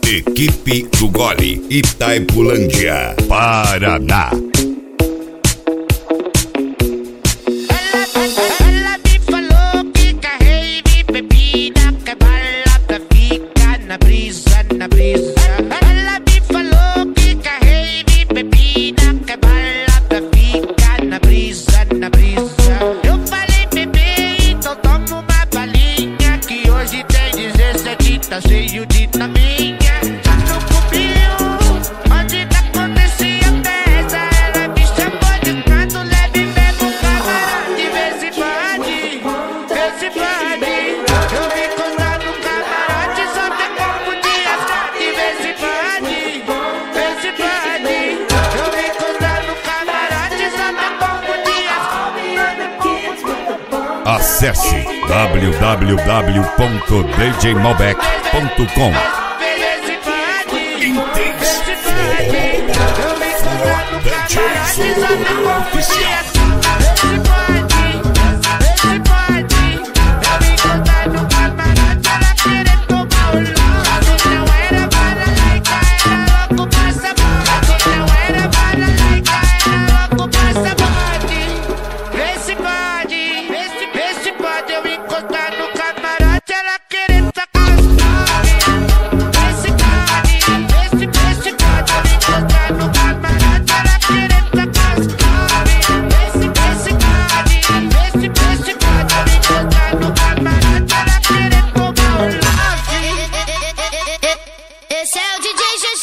Equipe do Gole, Itaipulândia, Paraná. Ela me falou que carrei bebida, que balada fica na brisa, na brisa. Ela me falou que carrei bebida, que balada fica na brisa, na brisa. Eu falei, bebê, então toma uma balinha, que hoje tem 17, tá cheio de taminha. Já não comiu, onde tá acontecia a festa. Ela me chamou de canto, leve mesmo camarote. Vê se pode, vê se pode. Eu vim contar no camarote, só tem como dias. Vê se pode, vê se pode. Eu vim contar no camarote, só tem como dias. Acesse www.djmalbec.com. Esse é o DJ GG.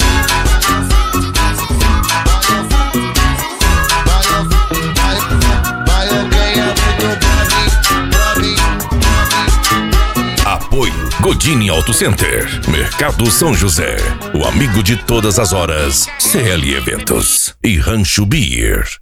Apoio Godini Auto Center, Mercado São José, o amigo de todas as horas, CL Eventos e Rancho Beer.